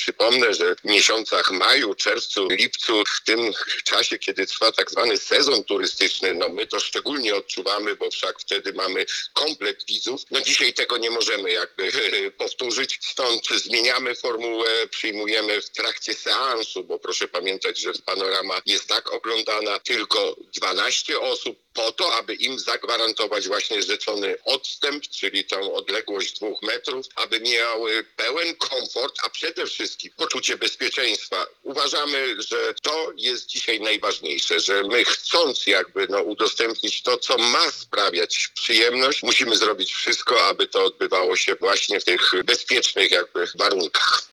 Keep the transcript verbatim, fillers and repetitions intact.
Przypomnę, że w miesiącach maju, czerwcu, lipcu, w tym czasie, kiedy trwa tak zwany sezon turystyczny, no my to szczególnie odczuwamy, bo wszak wtedy mamy komplet widzów. No dzisiaj tego nie możemy jakby powtórzyć, stąd zmieniamy formułę, przyjmujemy w trakcie seansu, bo proszę pamiętać, że panorama jest tak oglądana tylko dwanaście osób, po to, aby im zagwarantować właśnie rzeczony odstęp, czyli tą odległość dwóch metrów, aby miały pełen komfort, a przede wszystkim poczucie bezpieczeństwa. Uważamy, że to jest dzisiaj najważniejsze, że my chcąc jakby no, udostępnić to, co ma sprawiać przyjemność, musimy zrobić wszystko, aby to odbywało się właśnie w tych bezpiecznych jakby warunkach.